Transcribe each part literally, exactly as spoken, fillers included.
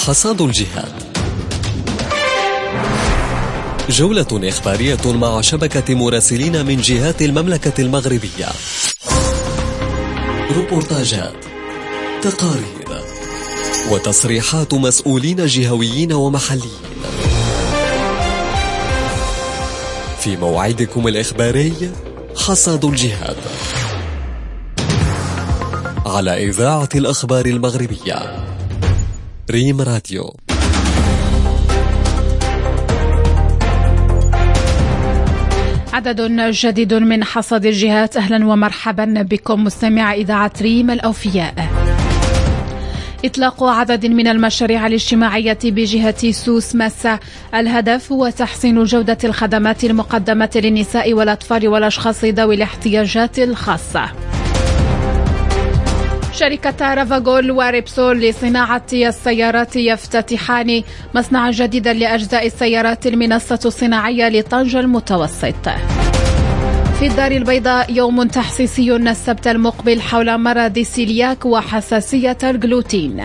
حصاد الجهاد، جولة إخبارية مع شبكة مراسلين من جهات المملكة المغربية. روبورتاجات، تقارير وتصريحات مسؤولين جهويين ومحليين في موعدكم الإخباري حصاد الجهاد على إذاعة الأخبار المغربية ريم راديو. عدد جديد من حصاد الجهات. أهلا ومرحبا بكم مستمع إذاعة ريم الأوفياء. إطلاق عدد من المشاريع الاجتماعية بجهة سوس مسا، الهدف هو تحسين جودة الخدمات المقدمة للنساء والأطفال والأشخاص ذوي الاحتياجات الخاصة. شركة رافاغول وريبسول لصناعة السيارات يفتتحان مصنعا جديدا لأجزاء السيارات المنصة الصناعية لطنجة المتوسط. في الدار البيضاء يوم تحسيسي السبت المقبل حول مرض السيلياك وحساسية الجلوتين.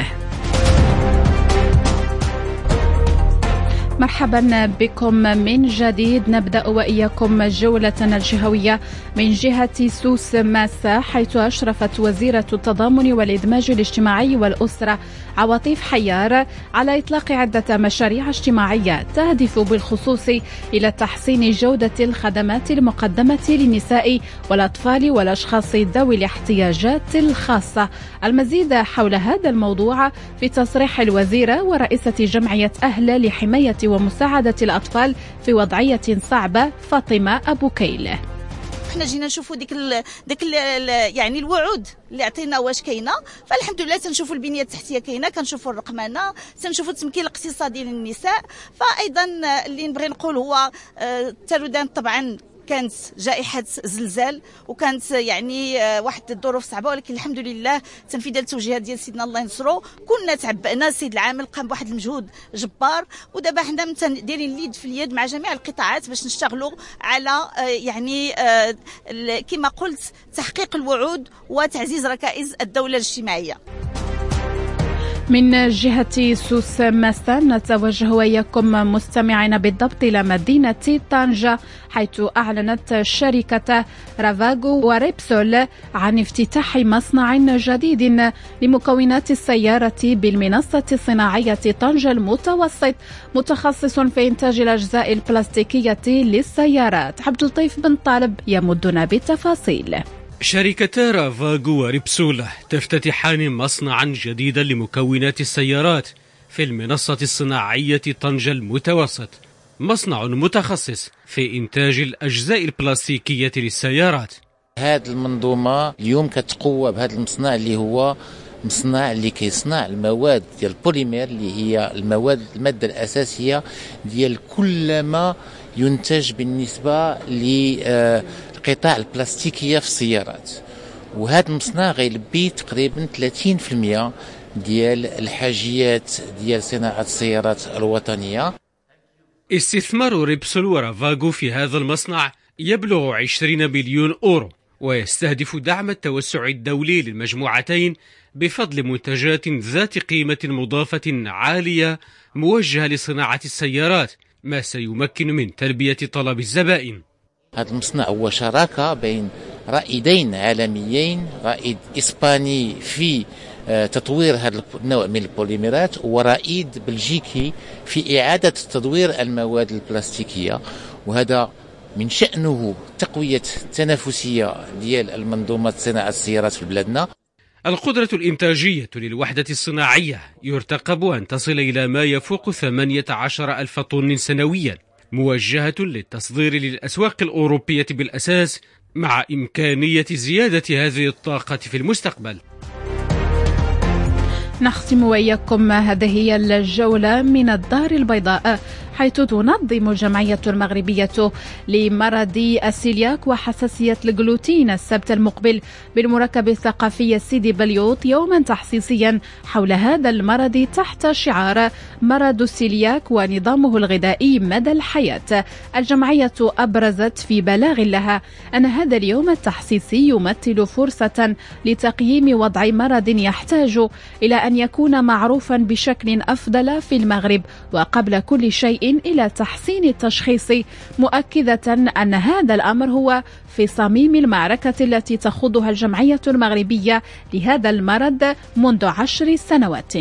مرحبا بكم من جديد. نبدأ وإياكم جولتنا الجهوية من جهة سوس ماسا، حيث أشرفت وزيرة التضامن والإدماج الاجتماعي والأسرة عواطيف حيار على إطلاق عدة مشاريع اجتماعية تهدف بالخصوص إلى تحسين جودة الخدمات المقدمة للنساء والأطفال والأشخاص ذوي الاحتياجات الخاصة. المزيد حول هذا الموضوع في تصريح الوزيرة ورئيسة جمعية أهل لحماية ومساعدة الأطفال في وضعية صعبة فاطمة أبو كيل. احنا جينا نشوفوا ديك ال ديك ال يعني الوعود اللي عطينا واش كاينه، فالحمد لله تنشوفوا البنيه التحتيه كاينه، كنشوفوا الرقمنه، تنشوفوا التمكين الاقتصادي للنساء. فايضا اللي نبغي نقول هو التردان طبعا كانت جائحة زلزال وكانت يعني واحد الظروف صعبة، ولكن الحمد لله تنفيذ التوجيهات ديال سيدنا الله ينصرو. كنا تعبأنا، سيد العامل قام بواحد المجهود جبار، ودابا حنا دايرين اليد في اليد مع جميع القطاعات باش نشتغلوا على يعني كما قلت تحقيق الوعود وتعزيز ركائز الدولة الاجتماعية. من جهة سوس مسا نتوجه وإياكم مستمعين بالضبط إلى مدينة طنجة، حيث أعلنت شركة رافاغو وريبسول عن افتتاح مصنع جديد لمكونات السيارة بالمنصة الصناعية طنجة المتوسط، متخصص في إنتاج الأجزاء البلاستيكية للسيارات. عبد اللطيف بن طالب يمدنا بالتفاصيل. شركتا رافاغو وريبسول تفتتحان مصنعا جديدا لمكونات السيارات في المنصة الصناعية طنجة المتوسط، مصنع متخصص في إنتاج الأجزاء البلاستيكية للسيارات. هذه المنظومة اليوم كتقوى بهذا المصنع اللي هو مصنع اللي كيصنع المواد ديال البوليمير اللي هي المواد المادة الأساسية ديال كل ما ينتج بالنسبة ل القطاع البلاستيكية في السيارات. وهذا المصنع غيلبي تقريبا ثلاثين بالمئة ديال الحاجيات ديال صناعة السيارات الوطنية. استثمار ريبسول ورافاغو في هذا المصنع يبلغ عشرين مليون أورو، ويستهدف دعم التوسع الدولي للمجموعتين بفضل منتجات ذات قيمة مضافة عالية موجهة لصناعة السيارات، ما سيمكن من تلبية طلب الزبائن. هذا المصنع هو شراكة بين رائدين عالميين، رائد إسباني في تطوير هذا النوع من البوليمرات ورائد بلجيكي في إعادة تدوير المواد البلاستيكية، وهذا من شأنه تقوية التنافسية ديال المنظومة صناعة السيارات في بلادنا. القدرة الإنتاجية للوحدة الصناعية يرتقب أن تصل إلى ما يفوق ثمانية عشر ألف طن سنويا، موجهة للتصدير للأسواق الأوروبية بالأساس، مع إمكانية زيادة هذه الطاقة في المستقبل. نختم وإياكم هذه هي الجولة من الدار البيضاء. حيث تنظم الجمعية المغربية لمرض السيلياك وحساسية الجلوتين السبت المقبل بالمركب الثقافي سيدي بليوط يوما تحسيسيا حول هذا المرض تحت شعار مرض السيلياك ونظامه الغذائي مدى الحياة. الجمعية أبرزت في بلاغ لها أن هذا اليوم التحسيسي يمثل فرصة لتقييم وضع مرض يحتاج إلى أن يكون معروفا بشكل أفضل في المغرب، وقبل كل شيء إلى تحسين التشخيص، مؤكدة أن هذا الأمر هو في صميم المعركة التي تخوضها الجمعية المغربية لهذا المرض منذ عشر سنوات.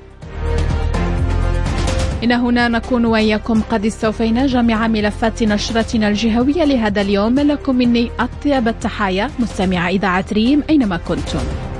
إن هنا نكون وإياكم قد استوفينا جميع ملفات نشرتنا الجهوية لهذا اليوم. لكم مني أطيب التحايا مستمع إذاعة ريم أينما كنتم.